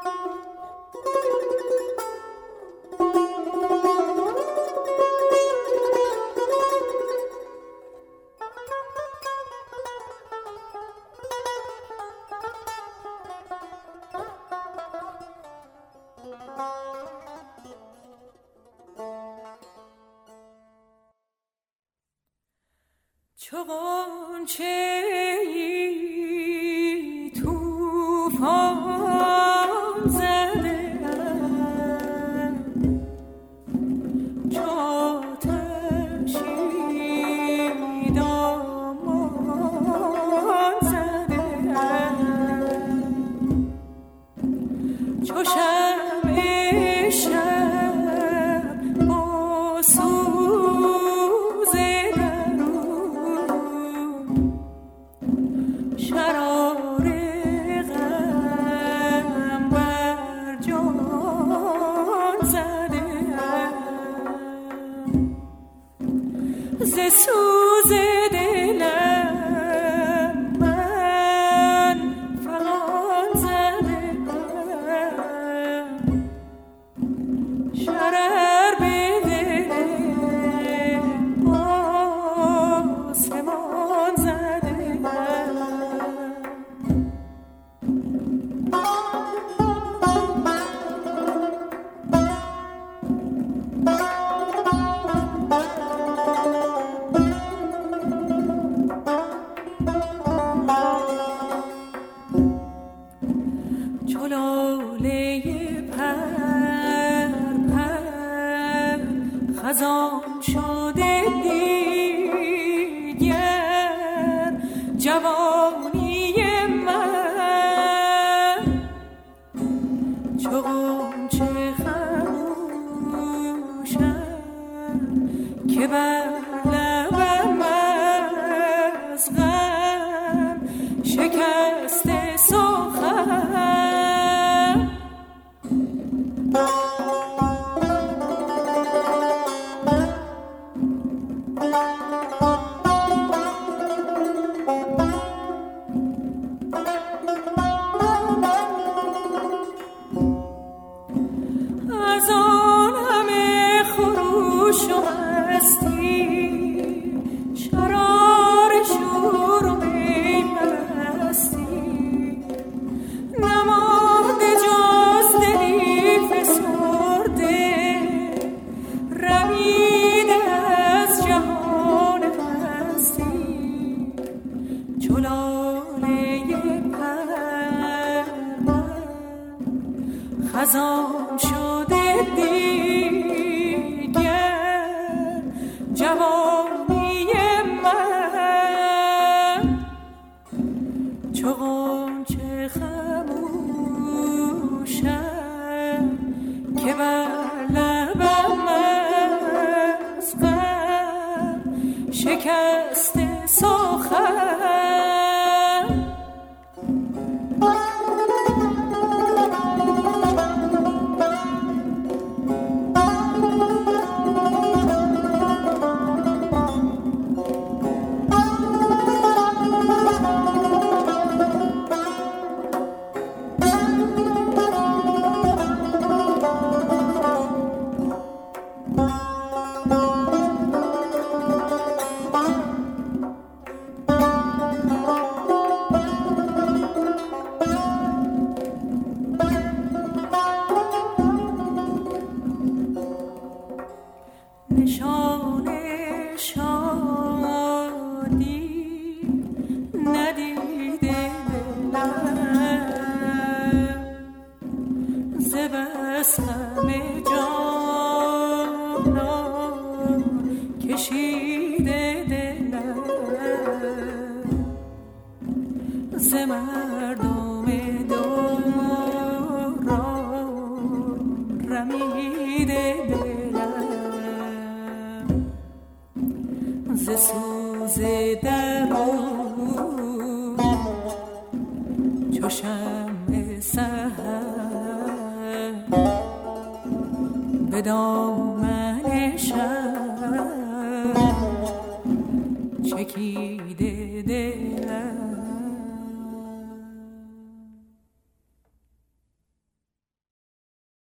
چو غنچه‌ای طوفان زده ام، چو آتشی دامان زده ام، چو شمع شب با سوز شرار غم بر جان زده ام، ز سوز دلم من فغان زده ام، شرر به دل آسمان زده ام. چو لاله پر پر خزان شده دیگر جوانی من، چو غنچه خموشم که بر لبم از غم شکسته سخن. از آن همه خروش و مستی، شرار شور و می پرستی، نمانده جز دلی فسرده، رمیده از جهان هستی، چو لاله پر خزان شده دیگر جوانی من، چو غنچه خموشم که بر لبم از غم شکسته سخن. نشان شادی ندیده دلم، ز بس غم جانان کشیده دلم، ز مردم دوران رمیده دلم، ز سوز درون چو شمع سحر به دامن شب چکیده دلم.